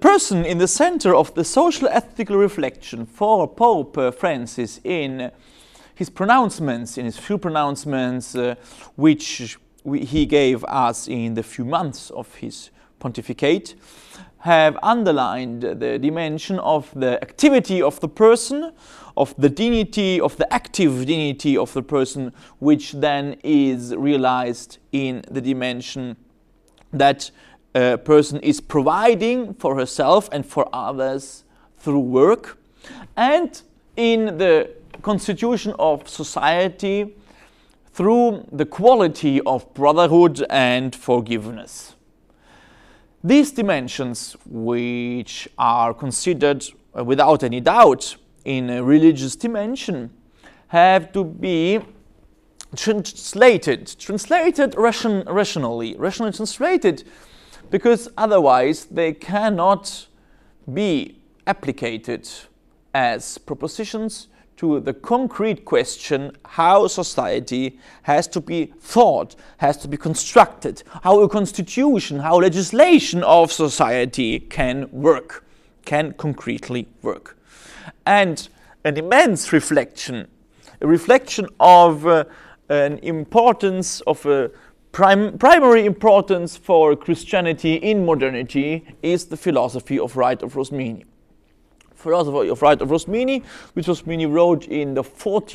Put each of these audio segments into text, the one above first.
person in the center of the social ethical reflection for Pope Francis in his pronouncements, in his few pronouncements, which he gave us in the few months of his pontificate, have underlined the dimension of the activity of the person, of the dignity, of the active dignity of the person, which then is realized in the dimension that a person is providing for herself and for others through work, and in the constitution of society through the quality of brotherhood and forgiveness. These dimensions, which are considered without any doubt in a religious dimension, have to be translated rationally translated, because otherwise they cannot be applicated as propositions to the concrete question how society has to be thought, has to be constructed, how a constitution, how legislation of society can work, can concretely work. And an immense reflection, a reflection of an importance, of a primary importance for Christianity in modernity, is the philosophy of right of Rosmini. Philosophy of right of Rosmini, which Rosmini wrote in the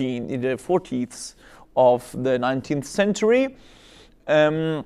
40s of the 19th century, and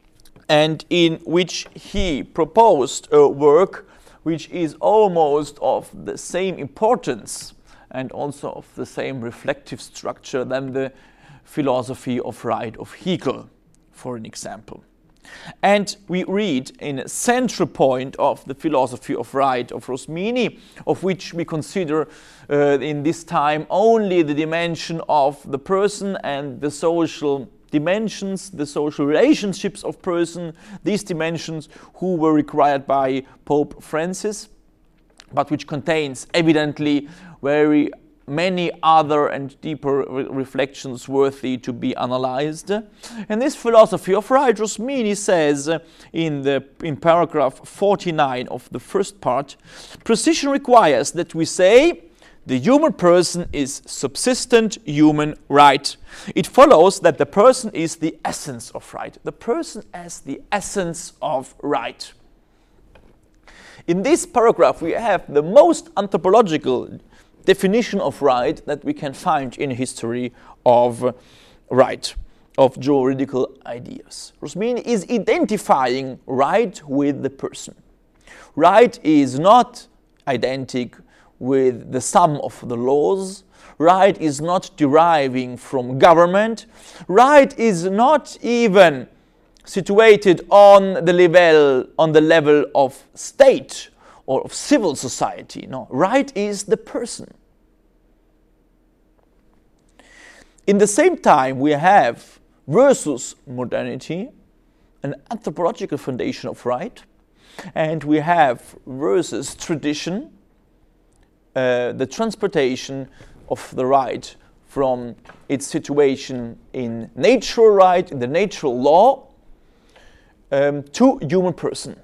in which he proposed a work which is almost of the same importance and also of the same reflective structure than the philosophy of right of Hegel, for an example. And we read in a central point of the philosophy of right of Rosmini, of which we consider in this time only the dimension of the person and the social dimensions, the social relationships of person, these dimensions who were required by Pope Francis, but which contains evidently very many other and deeper reflections worthy to be analyzed. And this philosophy of right, Rosmini says in paragraph 49 of the first part, precision requires that we say the human person is subsistent human right. It follows that the person is the essence of right. The person as the essence of right. In this paragraph we have the most anthropological definition of right that we can find in history of right, of juridical ideas. Rosmini is identifying right with the person. Right is not identical with the sum of the laws. Right is not deriving from government. Right is not even situated on the level of state or of civil society. No, right is the person. In the same time, we have, versus modernity, an anthropological foundation of right, and we have, versus tradition, the transportation of the right from its situation in natural right, in the natural law, to human person.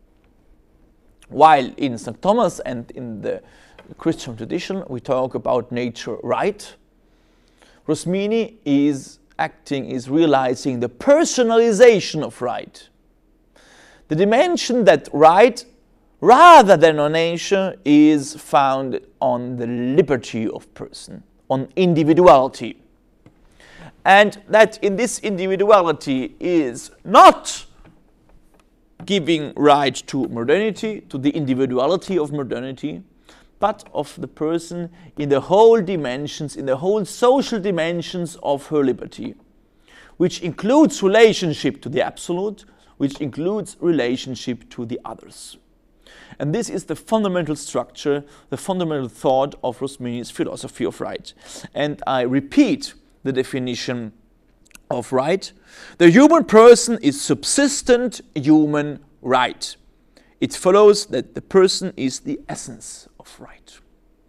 While in St. Thomas and in the Christian tradition we talk about nature right, Rosmini is realizing the personalization of right. The dimension that right, rather than on nature, is found on the liberty of person, on individuality. And that in this individuality is not giving right to modernity, to the individuality of modernity, but of the person in the whole dimensions, in the whole social dimensions of her liberty, which includes relationship to the absolute, which includes relationship to the others. And this is the fundamental structure, the fundamental thought of Rosmini's philosophy of right. And I repeat the definition of right. The human person is subsistent human right. It follows that the person is the essence of right.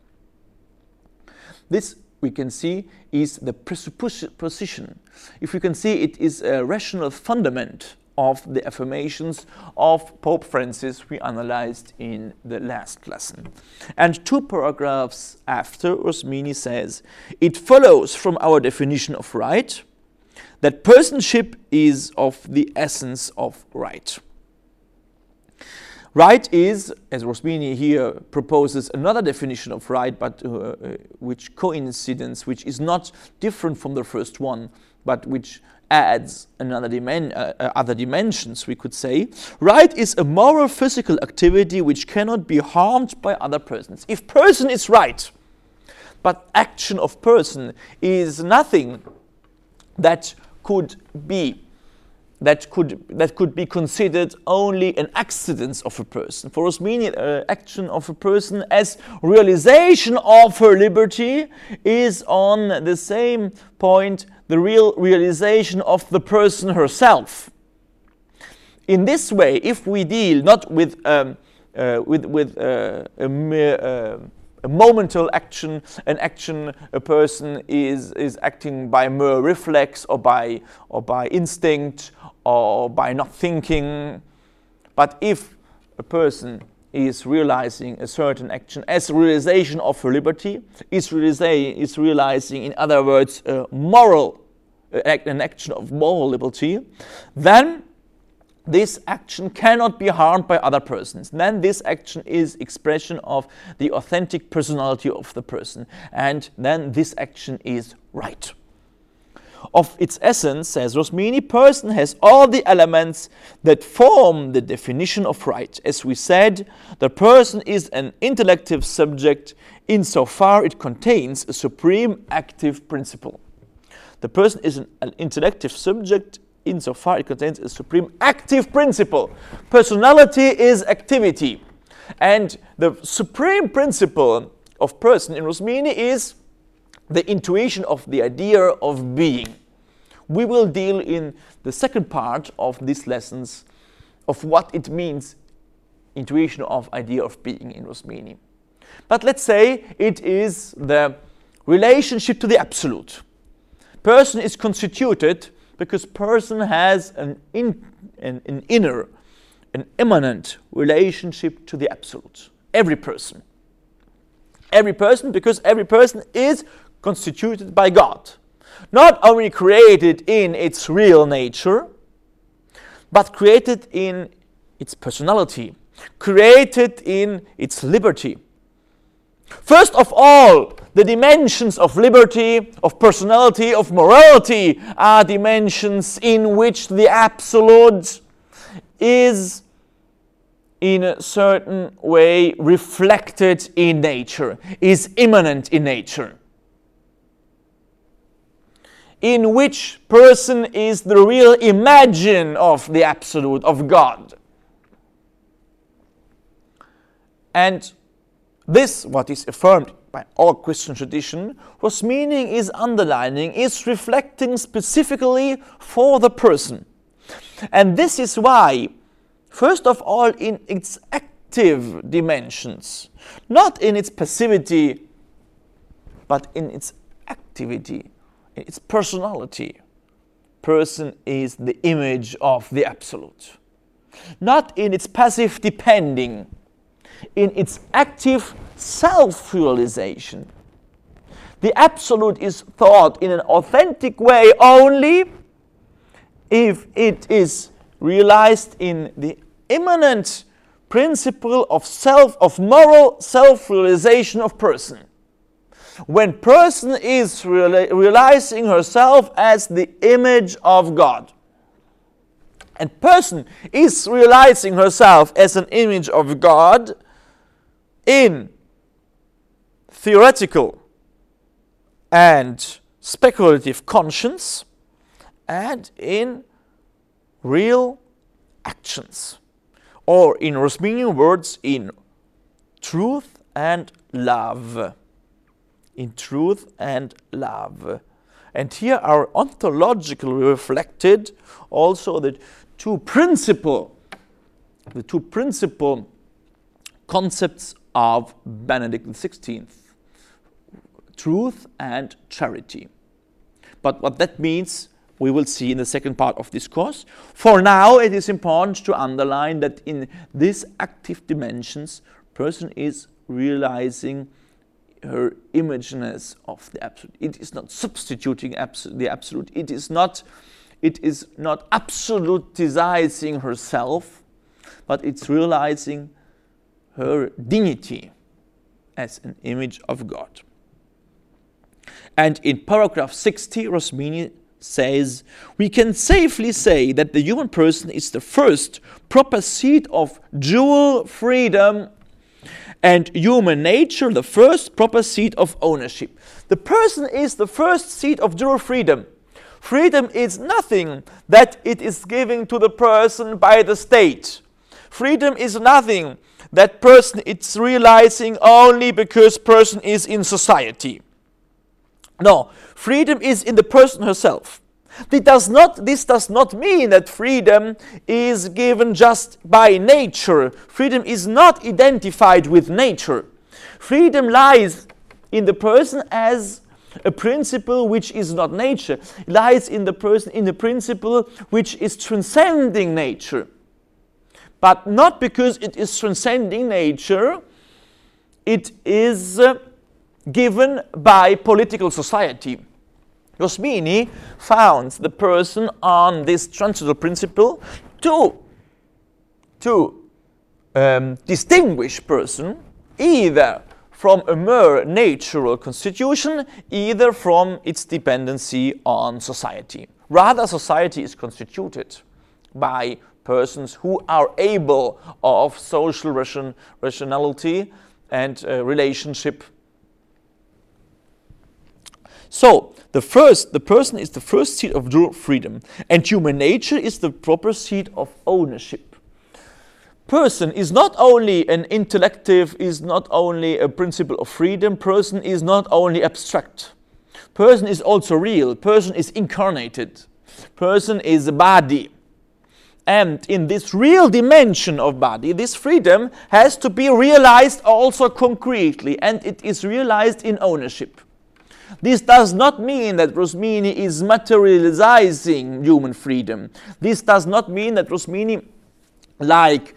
This, we can see, is the presupposition. If we can see, it is a rational fundament of the affirmations of Pope Francis we analyzed in the last lesson. And 2 paragraphs after, Rosmini says, "It follows from our definition of right that personship is of the essence of right." Right is, as Rosmini here proposes another definition of right, but which which is not different from the first one, but which adds other dimensions, we could say. Right is a moral physical activity which cannot be harmed by other persons. If person is right, but action of person is nothing that could be considered only an accident of a person. For Rosmini, action of a person as realization of her liberty is on the same point the real realization of the person herself. In this way, if we deal not with a momental action, an action a person is acting by mere reflex or by instinct or by not thinking, but if a person is realizing a certain action as a realization of her liberty, is realizing, in other words, an action of moral liberty, then this action cannot be harmed by other persons. Then this action is expression of the authentic personality of the person, and then this action is right. Of its essence, says Rosmini, person has all the elements that form the definition of right. As we said, the person is an intellective subject insofar it contains a supreme active principle. The person is an intellective subject insofar it contains a supreme active principle. Personality is activity. And the supreme principle of person in Rosmini is the intuition of the idea of being. We will deal in the second part of these lessons of what it means, intuition of idea of being in Rosmini. But let's say it is the relationship to the absolute. Person is constituted because person has an inner, an immanent relationship to the absolute. Every person. Every person, because every person is constituted by God. Not only created in its real nature, but created in its personality, created in its liberty. First of all, the dimensions of liberty, of personality, of morality are dimensions in which the absolute is in a certain way reflected in nature, is immanent in nature, in which person is the real imagine of the absolute, of God. And this, what is affirmed by all Christian tradition, whose meaning is underlining, is reflecting specifically for the person. And this is why, first of all, in its active dimensions, not in its passivity, but in its activity, in its personality, person is the image of the absolute. Not in its passive depending, in its active self-realization. The absolute is thought in an authentic way only if it is realized in the immanent principle of moral self-realization of person. When person is realizing herself as the image of God, and person is realizing herself as an image of God in theoretical and speculative conscience and in real actions, or in Rosminian words, in truth and love. In truth and love. And here are ontologically reflected also the two principal concepts of Benedict XVI, truth and charity. But what that means, we will see in the second part of this course. For now, it is important to underline that in these active dimensions, person is realizing her imageness of the absolute. It is not substituting the absolute. It is not absolutizing herself, but it's realizing her dignity as an image of God. And in paragraph 60, Rosmini says, we can safely say that the human person is the first proper seat of dual freedom, and human nature the first proper seat of ownership. The person is the first seat of dual freedom. Freedom is nothing that it is given to the person by the state. Freedom is nothing that person it's realizing only because person is in society. No, freedom is in the person herself. This does not mean that freedom is given just by nature. Freedom is not identified with nature. Freedom lies in the person as a principle which is not nature. It lies in the person in the principle which is transcending nature. But not because it is transcending nature, it is given by political society. Rosmini found the person on this transcendental principle to distinguish person either from a mere natural constitution, either from its dependency on society. Rather, society is constituted by persons who are able of social rationality and relationship. So, the person is the first seat of dual freedom, and human nature is the proper seat of ownership. Person is not only an intellective, is not only a principle of freedom. Person is not only abstract. Person is also real. Person is incarnated. Person is a body. And in this real dimension of body, this freedom has to be realized also concretely, and it is realized in ownership. This does not mean that Rosmini is materializing human freedom. This does not mean that Rosmini, like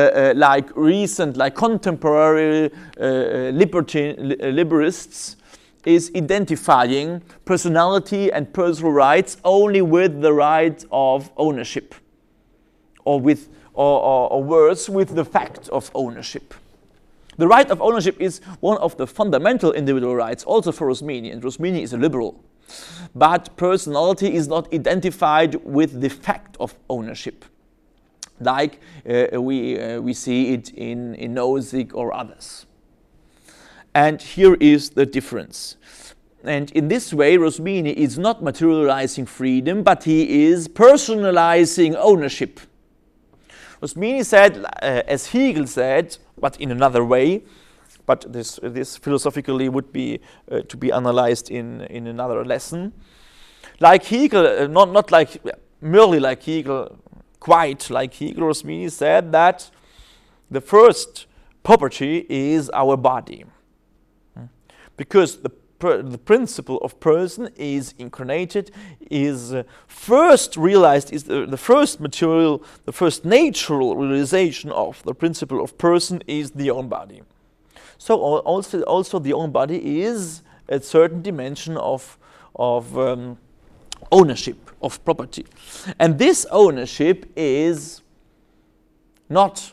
contemporary liberalists, is identifying personality and personal rights only with the right of ownership, or worse, with the fact of ownership. The right of ownership is one of the fundamental individual rights, also for Rosmini, and Rosmini is a liberal. But personality is not identified with the fact of ownership, like we see it in Nozick or others. And here is the difference. And in this way, Rosmini is not materializing freedom, but he is personalizing ownership. Rosmini said, as Hegel said, but in another way, but this philosophically would be to be analyzed in another lesson. Like Hegel, not like merely like Hegel, quite like Hegel, Rosmini said that the first property is our body, because the principle of person is incarnated, is first realized, is the first material, the first natural realization of the principle of person is the own body. So also the own body is a certain dimension of ownership, of property. And this ownership is not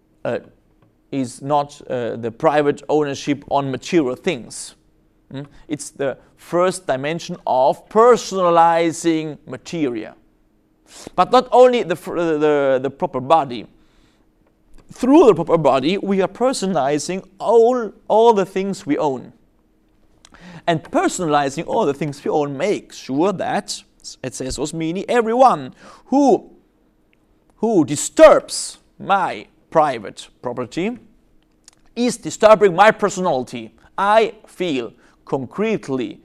the private ownership on material things. It's the first dimension of personalizing materia. But not only the proper body. Through the proper body, we are personalizing all the things we own. And personalizing all the things we own makes sure that, it says Rosmini, everyone who disturbs my private property is disturbing my personality. I feel concretely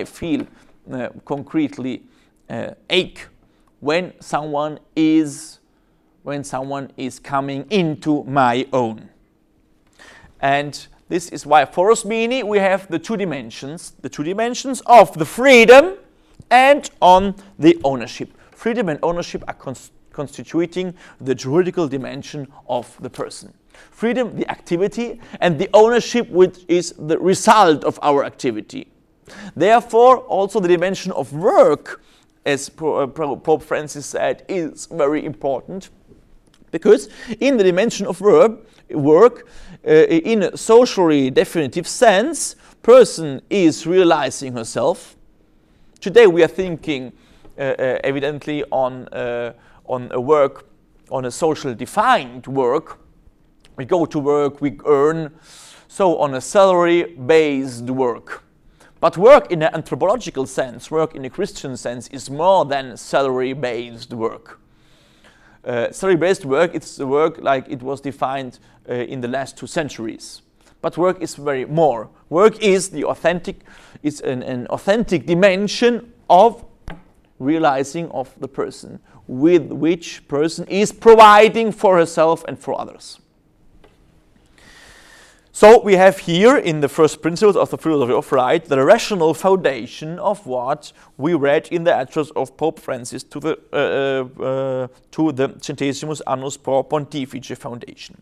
ache when someone is coming into my own. And this is why for Rosmini we have the two dimensions of the freedom and on the ownership. Freedom and ownership are constituting the juridical dimension of the person. Freedom, the activity, and the ownership, which is the result of our activity. Therefore, also the dimension of work, as Pope Francis said, is very important, because in the dimension of work, in a socially definitive sense, person is realizing herself. Today we are thinking evidently on a work, on a social defined work. We go to work, we earn, so on a salary-based work. But work in an anthropological sense, work in a Christian sense, is more than salary-based work. Salary-based work, it's the work like it was defined in the last 2 centuries. But work is very more. Work is the authentic, it's an authentic dimension of realizing of the person, with which person is providing for herself and for others. So we have here in the first principles of the philosophy of right the rational foundation of what we read in the address of Pope Francis to the Centesimus Annus Pro Pontifice Foundation.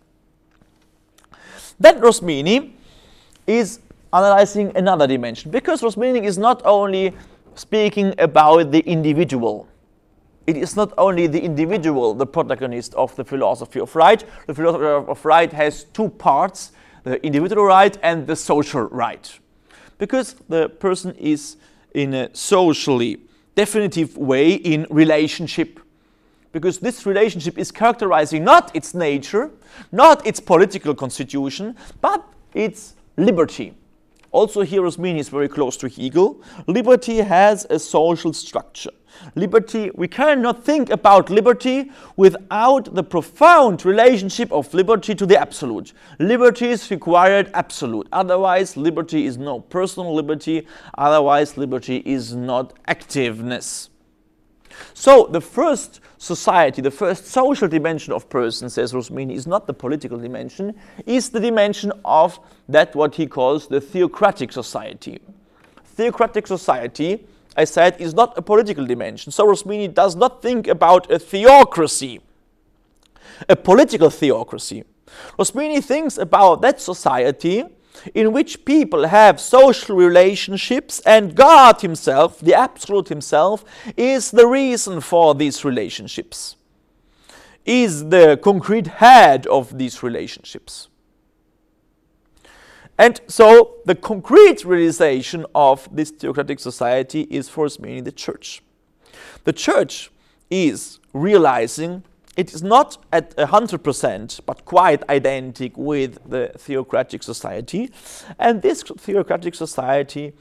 Then Rosmini is analyzing another dimension, because Rosmini is not only speaking about the individual. It is not only the individual, the protagonist of the philosophy of right. The philosophy of right has 2 parts, the individual right and the social right. Because the person is in a socially definitive way in relationship. Because this relationship is characterizing not its nature, not its political constitution, but its liberty. Also here Rosmini is very close to Hegel. Liberty has a social structure. Liberty, we cannot think about liberty without the profound relationship of liberty to the absolute. Liberty is required absolute. Otherwise, liberty is no personal liberty. Otherwise, liberty is not activeness. So the first society, the first social dimension of person, says Rosmini, is not the political dimension, is the dimension of that what he calls the theocratic society. Theocratic society, I said, is not a political dimension. So Rosmini does not think about a theocracy, a political theocracy. Rosmini thinks about that society in which people have social relationships, and God himself, the absolute himself, is the reason for these relationships, is the concrete head of these relationships. And so the concrete realization of this theocratic society is for Rosmini the church. The church is realizing, it is not at 100%, but quite identical with the theocratic society. And this theocratic society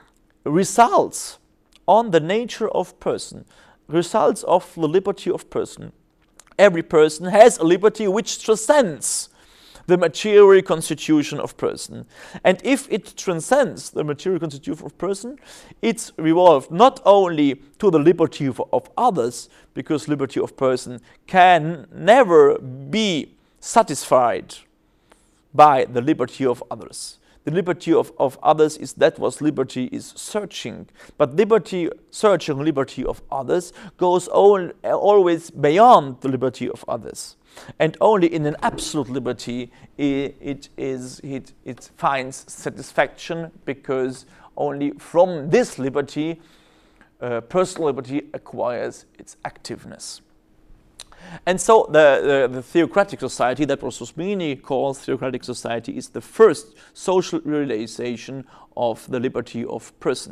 results on the nature of person, results of the liberty of person. Every person has a liberty which transcends the material constitution of person. And if it transcends the material constitution of person, it's revolved not only to the liberty of others, because liberty of person can never be satisfied by the liberty of others. The liberty of others is that what liberty is searching. But liberty, searching liberty of others, goes always beyond the liberty of others. And only in an absolute liberty it finds satisfaction, because only from this liberty, personal liberty acquires its activeness. And so the theocratic society that Rosmini calls theocratic society is the first social realization of the liberty of person.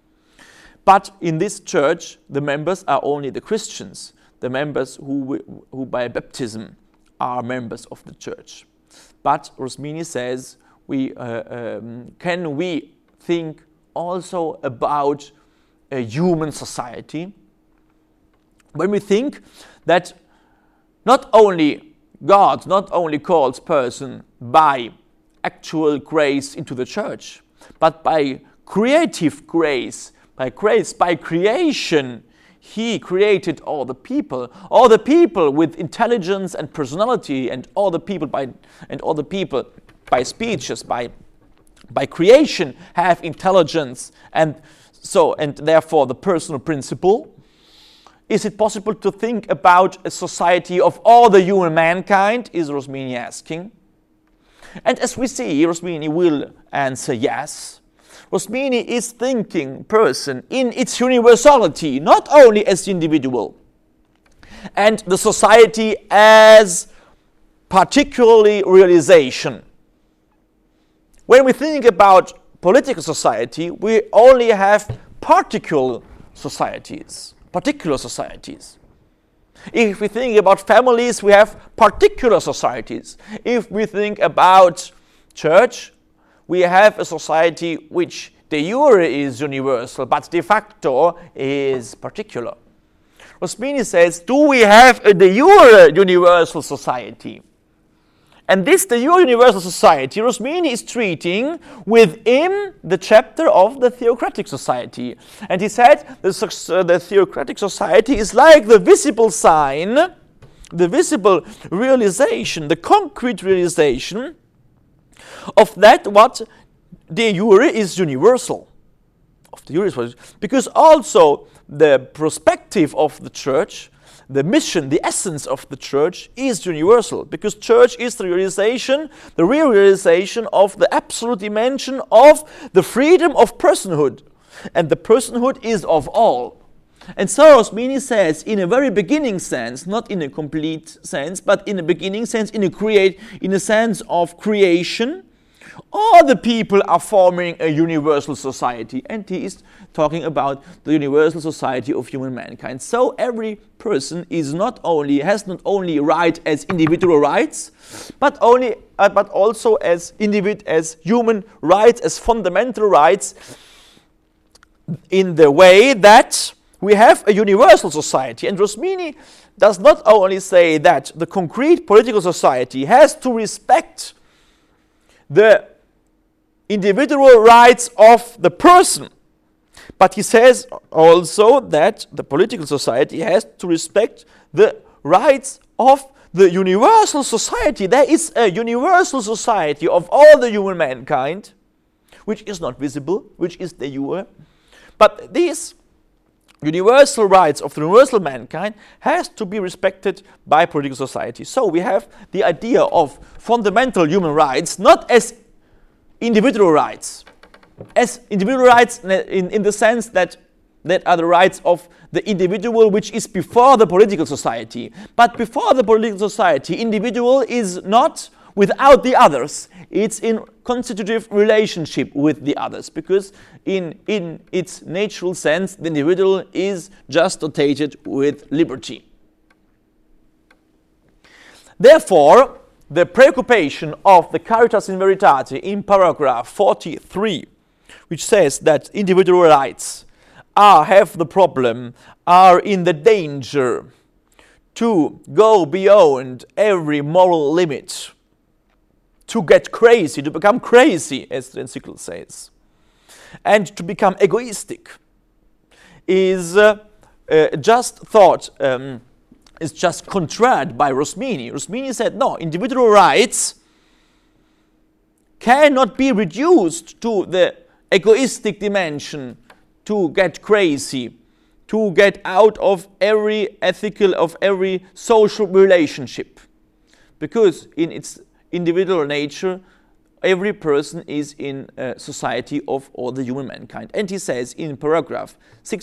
But in this church, the members are only the Christians, the members who by baptism are members of the church. But Rosmini says, can we think also about a human society? When we think that not only God not only calls person by actual grace into the church, but by creative grace, by creation, he created all the people with intelligence and personality, and all the people by speeches, by creation have intelligence, and So, and therefore the personal principle. Is it possible to think about a society of all the human mankind, is Rosmini asking. And as we see, Rosmini will answer yes. Rosmini is thinking person in its universality, not only as the individual, and the society as particularly realization. When we think about political society, we only have particular societies. If we think about families, we have particular societies. If we think about church, we have a society which de jure is universal, but de facto is particular. Rosmini says, do we have a de jure universal society? And this de jure universal society, Rosmini is treating within the chapter of the theocratic society. And he said the theocratic society is like the visible sign, the visible realization, the concrete realization of that what de jure is universal. Because also the perspective of the church, the mission, the essence of the church is universal, because church is the realization, the real realization of the absolute dimension of the freedom of personhood. And the personhood is of all. And so Rosmini says, in a very beginning sense, not in a complete sense, but in a beginning sense, in a sense of creation, all the people are forming a universal society. And he is talking about the universal society of human mankind. So every person has not only right as individual rights, but also as human rights, as fundamental rights, in the way that we have a universal society. And Rosmini does not only say that the concrete political society has to respect the individual rights of the person, but he says also that the political society has to respect the rights of the universal society. There is a universal society of all the human mankind, which is not visible, which is de jure. But these universal rights of the universal mankind has to be respected by political society. So we have the idea of fundamental human rights, not as individual rights. As individual rights in the sense that are the rights of the individual, which is before the political society. But before the political society, individual is not without the others. It's in constitutive relationship with the others, because in its natural sense, the individual is just dotated with liberty. Therefore, the preoccupation of the Caritas in Veritate in paragraph 43, which says that individual rights have the problem, are in the danger to go beyond every moral limit, to get crazy, to become crazy, as the encyclical says, and to become egoistic, is just contrared by Rosmini. Rosmini said, no, individual rights cannot be reduced to the egoistic dimension, to get crazy, to get out of every ethical, of every social relationship. Because in its individual nature, every person is in a society of all the human mankind. And he says in paragraph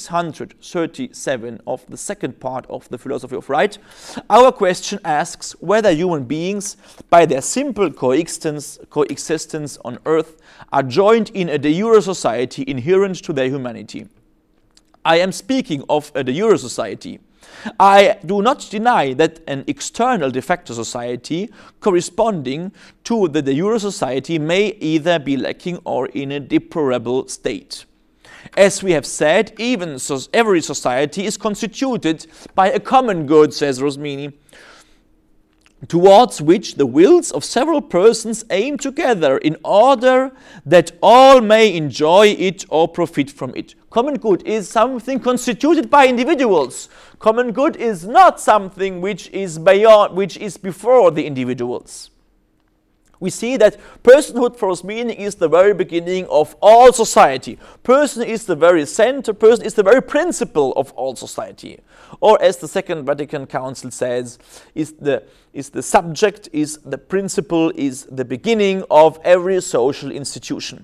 637 of the second part of the Philosophy of Right, our question asks whether human beings, by their simple coexistence on earth, are joined in a de jure society inherent to their humanity. I am speaking of a de jure society. I do not deny that an external de facto society corresponding to the de jure society may either be lacking or in a deplorable state. As we have said, every society is constituted by a common good, says Rosmini, towards which the wills of several persons aim together in order that all may enjoy it or profit from it. Common good is something constituted by individuals. Common good is not something which is before the individuals. We see that personhood for Rosmini is the very beginning of all society. Person is the very center, person is the very principle of all society. Or as the Second Vatican Council says, is the subject, is the principle, is the beginning of every social institution.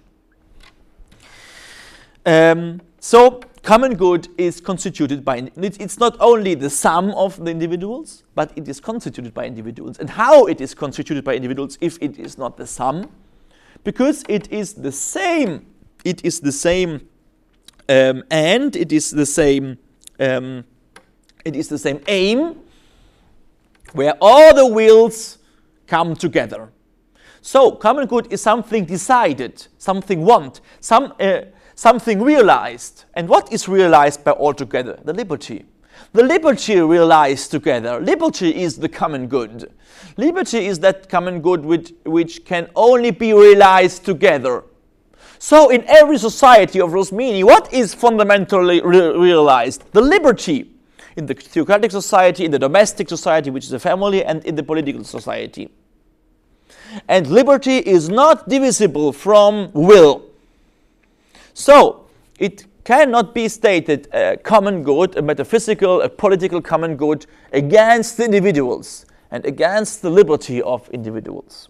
So common good is constituted by, it's not only the sum of the individuals, but it is constituted by individuals. And how it is constituted by individuals if it is not the sum? Because it is the same, and it is the same aim, where all the wills come together. So common good is something decided, something want, something realized. And what is realized by all together? The liberty. The liberty realized together. Liberty is the common good. Liberty is that common good which can only be realized together. So in every society of Rosmini, what is fundamentally realized? The liberty. In the theocratic society, in the domestic society, which is a family, and in the political society. And liberty is not divisible from will. So, it cannot be stated a common good, a metaphysical, a political common good against individuals and against the liberty of individuals.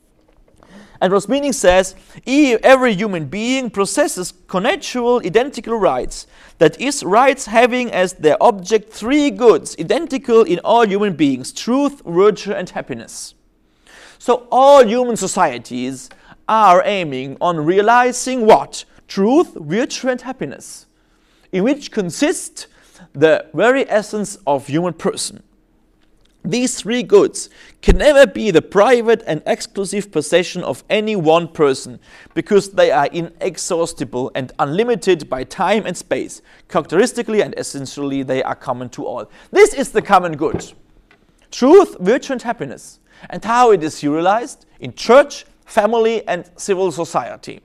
And Rosmini says, every human being possesses connatural identical rights, that is, rights having as their object three goods, identical in all human beings, truth, virtue, and happiness. So all human societies are aiming on realizing what? Truth, virtue, and happiness, in which consist the very essence of human person. These three goods can never be the private and exclusive possession of any one person, because they are inexhaustible and unlimited by time and space. Characteristically and essentially, they are common to all. This is the common good. Truth, virtue, and happiness. And how it is realized? In church, family, and civil society.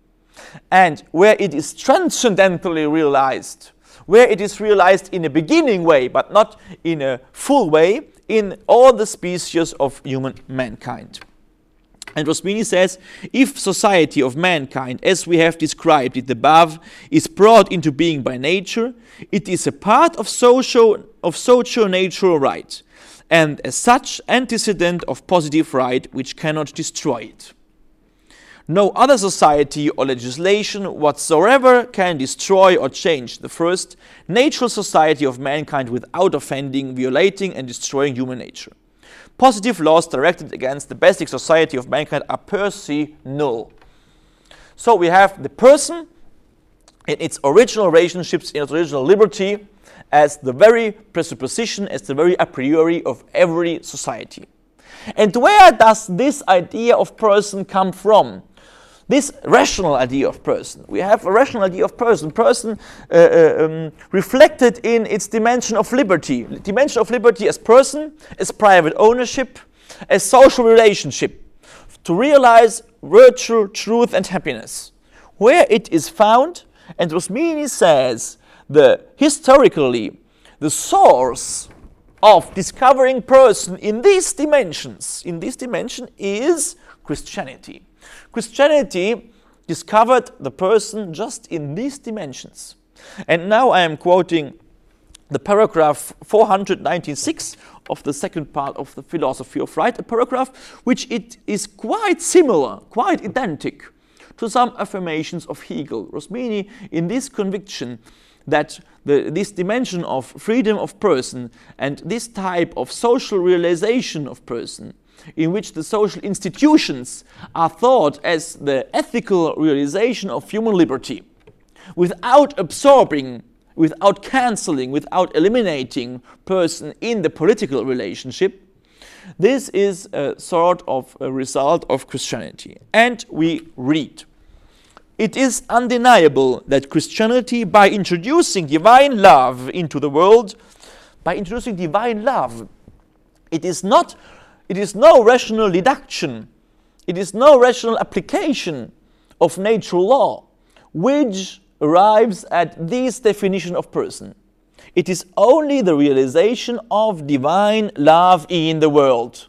And where it is transcendentally realized, where it is realized in a beginning way, but not in a full way, in all the species of human mankind. And Rosmini says, if society of mankind, as we have described it above, is brought into being by nature, it is a part of socio-natural right, and as such antecedent of positive right which cannot destroy it. No other society or legislation whatsoever can destroy or change the first natural society of mankind without offending, violating, and destroying human nature. Positive laws directed against the basic society of mankind are per se null. So we have the person in its original relationships, in its original liberty, as the very presupposition, as the very a priori of every society. And where does this idea of person come from? This rational idea of person. We have a rational idea of person. Person reflected in its dimension of liberty. Dimension of liberty as person, as private ownership, as social relationship. To realize virtue, truth, and happiness. Where it is found, and Rosmini says, historically, the source of discovering person in these dimensions, is Christianity. Christianity discovered the person just in these dimensions. And now I am quoting the paragraph 496 of the second part of the Philosophy of Right, a paragraph which it is quite similar, quite identical to some affirmations of Hegel. Rosmini, in this conviction that this dimension of freedom of person and this type of social realization of person, in which the social institutions are thought as the ethical realization of human liberty, without absorbing, without cancelling, without eliminating person in the political relationship. This is a sort of a result of Christianity. And we read, it is undeniable that Christianity, by introducing divine love into the world, it is no rational deduction, it is no rational application of natural law, which arrives at this definition of person. It is only the realization of divine love in the world.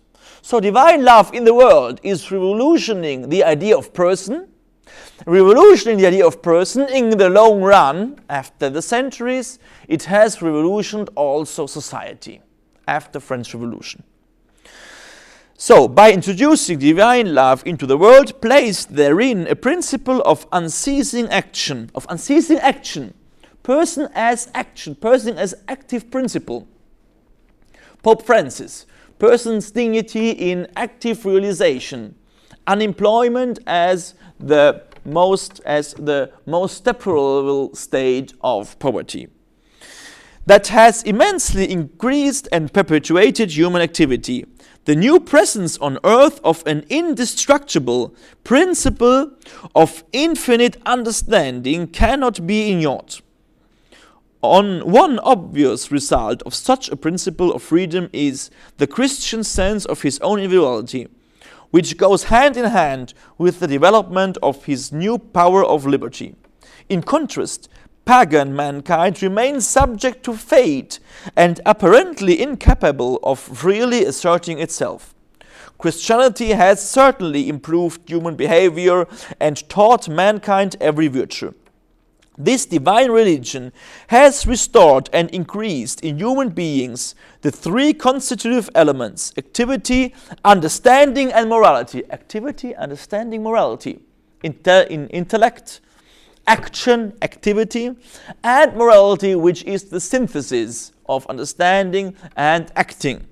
So divine love in the world is revolutioning the idea of person, revolutioning the idea of person in the long run. After the centuries, it has revolutioned also society after French Revolution. So, by introducing divine love into the world, placed therein a principle of unceasing action, person as action, person as active principle. Pope Francis, person's dignity in active realization, unemployment as the most deplorable state of poverty that has immensely increased and perpetuated human activity. The new presence on earth of an indestructible principle of infinite understanding cannot be ignored. One obvious result of such a principle of freedom is the Christian sense of his own individuality, which goes hand in hand with the development of his new power of liberty. In contrast, pagan mankind remains subject to fate and apparently incapable of really asserting itself. Christianity has certainly improved human behavior and taught mankind every virtue. This divine religion has restored and increased in human beings the three constitutive elements: activity, understanding, and morality. Activity, understanding, morality. In intellect, action, activity, and morality, which is the synthesis of understanding and acting.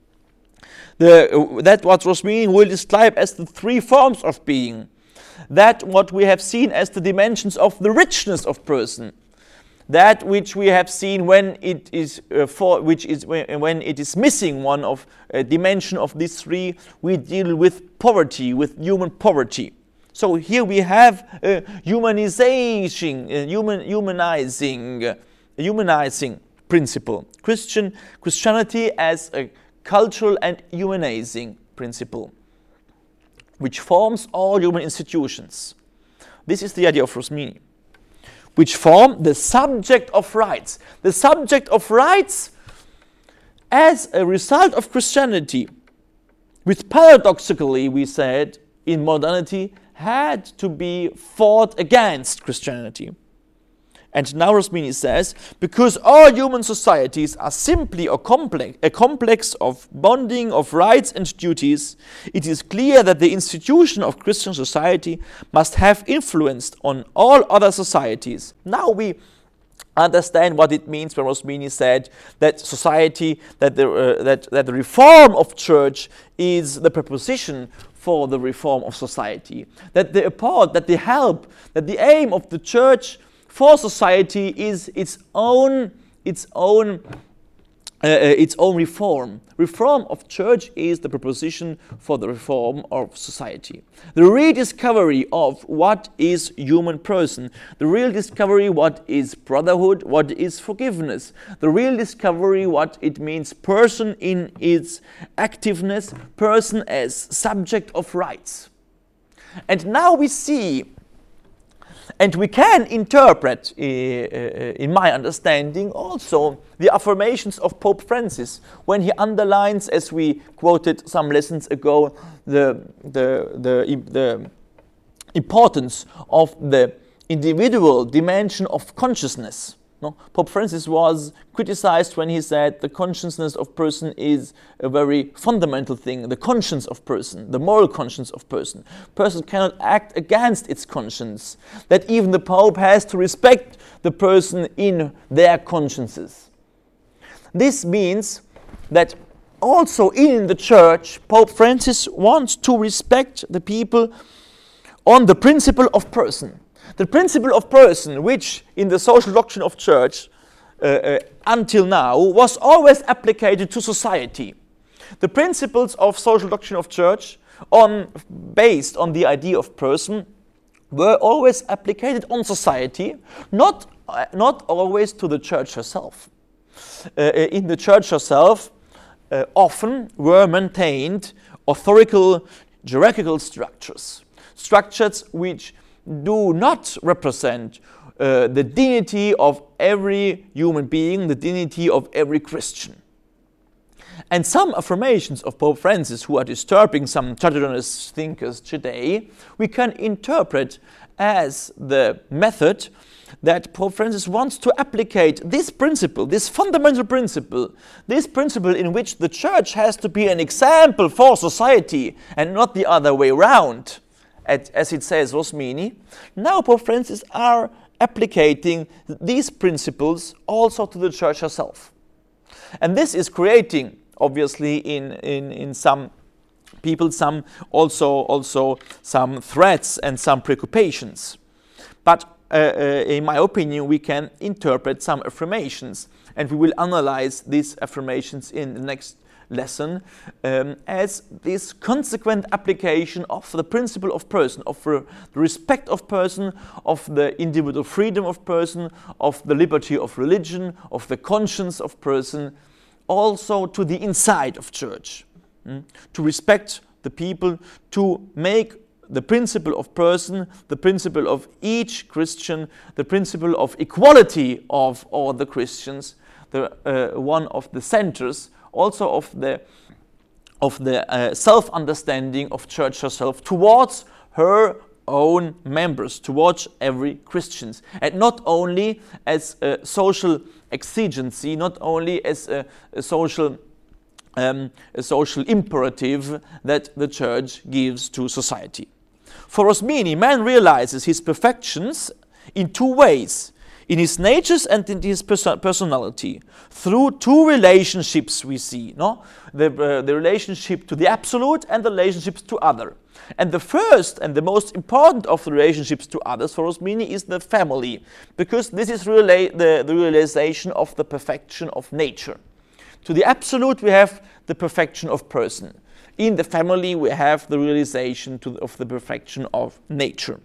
That what Rosmini will describe as the three forms of being. That what we have seen as the dimensions of the richness of person. That which we have seen when it is when it is missing one of a dimension of these three, we deal with poverty, with human poverty. So here we have a humanizing principle. Christianity as a cultural and humanizing principle, which forms all human institutions. This is the idea of Rosmini, which form the subject of rights. The subject of rights as a result of Christianity, which paradoxically, we said, in modernity, had to be fought against Christianity. And now Rosmini says, because all human societies are simply a complex of bonding of rights and duties, it is clear that the institution of Christian society must have influence on all other societies. Now we understand what it means when Rosmini said that society, that the reform of church is the preposition for the reform of society. That the apport, that the help, that the aim of the church for society is its own reform. Reform of church is the proposition for the reform of society. The rediscovery of what is human person. The real discovery what is brotherhood, what is forgiveness. The real discovery what it means person in its activeness, person as subject of rights. And now we see, and we can interpret, in my understanding, also the affirmations of Pope Francis when he underlines, as we quoted some lessons ago, the importance of the individual dimension of consciousness. No? Pope Francis was criticized when he said the consciousness of person is a very fundamental thing, the conscience of person, the moral conscience of person. Person cannot act against its conscience, that even the Pope has to respect the person in their consciences. This means that also in the Church, Pope Francis wants to respect the people on the principle of person. The principle of person, which in the social doctrine of church until now was always applied to society. The principles of social doctrine of church, based on the idea of person, were always applied on society, not always to the church herself. In the church herself, often were maintained authorical, hierarchical structures which do not represent the dignity of every human being, the dignity of every Christian. And some affirmations of Pope Francis who are disturbing some traditionalist thinkers today, we can interpret as the method that Pope Francis wants to applicate this principle, this fundamental principle, this principle in which the Church has to be an example for society and not the other way around, as it says Rosmini. Now Pope Francis are applicating these principles also to the Church herself. And this is creating, obviously, in some people, some also some threats and some preoccupations. But in my opinion, we can interpret some affirmations, and we will analyze these affirmations in the next lesson as this consequent application of the principle of person, of the respect of person, of the individual freedom of person, of the liberty of religion, of the conscience of person, also to the inside of Church. To respect the people, to make the principle of person, the principle of each Christian, the principle of equality of all the Christians, one of the centers, also of the self-understanding of Church herself towards her own members, towards every Christian, and not only as a social exigency, not only as a social imperative that the Church gives to society. For Rosmini, man realizes his perfections in two ways: in his natures and in his personality. Through two relationships we see, no? The relationship to the absolute and the relationships to other. And the first and the most important of the relationships to others for Rosmini is the family, because this is the realization of the perfection of nature. To the absolute we have the perfection of person. In the family we have the realization of the perfection of nature.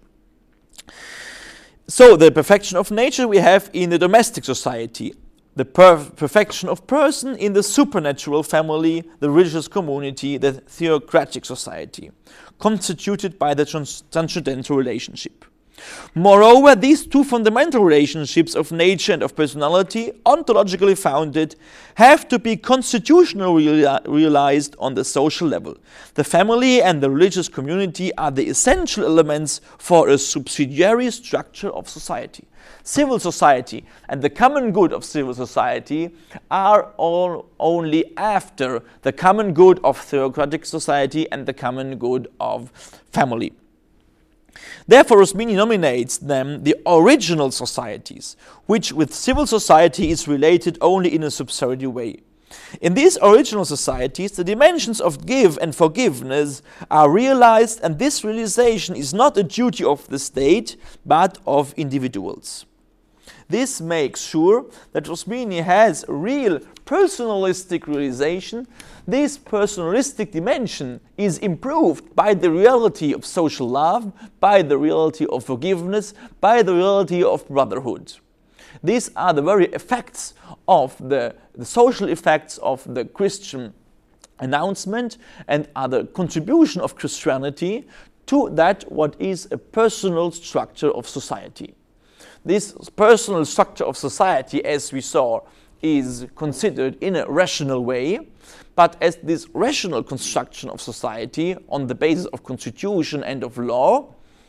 So the perfection of nature we have in the domestic society, the perfection of person in the supernatural family, the religious community, the theocratic society, constituted by the transcendental relationship. Moreover, these two fundamental relationships of nature and of personality, ontologically founded, have to be constitutionally realized on the social level. The family and the religious community are the essential elements for a subsidiary structure of society. Civil society and the common good of civil society are all only after the common good of theocratic society and the common good of family. Therefore, Rosmini nominates them the original societies, which with civil society is related only in a subsidiary way. In these original societies, the dimensions of give and forgiveness are realized, and this realization is not a duty of the state, but of individuals. This makes sure that Rosmini has real personalistic realization. This personalistic dimension is improved by the reality of social love, by the reality of forgiveness, by the reality of brotherhood. These are the very effects of the social effects of the Christian announcement and are the contribution of Christianity to that what is a personal structure of society. This personal structure of society, as we saw, is considered in a rational way, but as this rational construction of society on the basis of constitution and of law,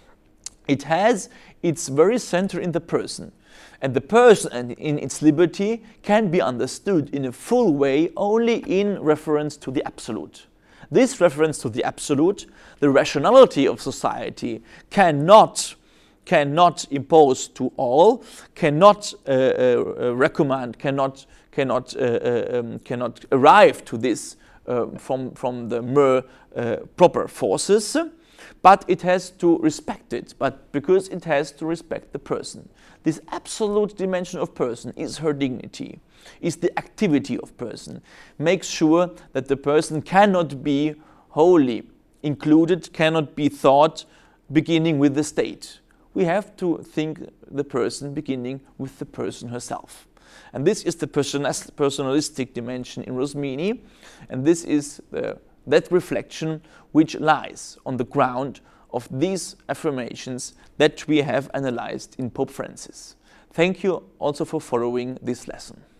it has its very center in the person. And the person and in its liberty can be understood in a full way only in reference to the absolute. This reference to the absolute, the rationality of society, cannot impose to all, cannot recommend, cannot arrive to this from the mere proper forces, but it has to respect it. But because it has to respect the person, this absolute dimension of person is her dignity, is the activity of person, makes sure that the person cannot be wholly included, cannot be thought beginning with the state. We have to think the person beginning with the person herself. And this is the personalistic dimension in Rosmini, and this is that reflection which lies on the ground of these affirmations that we have analyzed in Pope Francis. Thank you also for following this lesson.